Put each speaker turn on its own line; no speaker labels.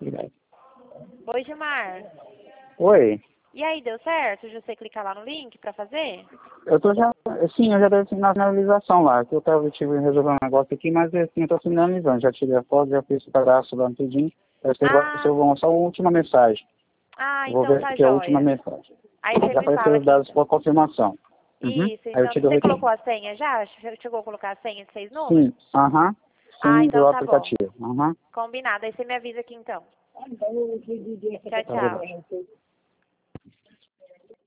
Obrigado.
Oi, Gilmar.
Oi.
E aí, deu certo de você clicar lá no link pra fazer?
Eu tô já... Sim, eu já devo ter na finalização lá. Que eu tive resolver um negócio aqui, mas assim, eu tô finalizando. Já tirei a foto, já fiz o cadastro lá tudinho. Eu sei só a última mensagem. Vou
Então
ver
tá
aqui a última
jóia.
mensagem.
Aí você
Já
me
apareceu
fala
os
aqui
dados
então.
por confirmação.
Isso,
Aí eu
então.
te dou o
Você
retorno.
colocou a senha já? Chegou a colocar a senha de 6
Sim,
números?
Sim, do
Então tá bom.
aplicativo.
Combinado. Aí você me avisa aqui então. Tchau,
Tá bom.
tchau.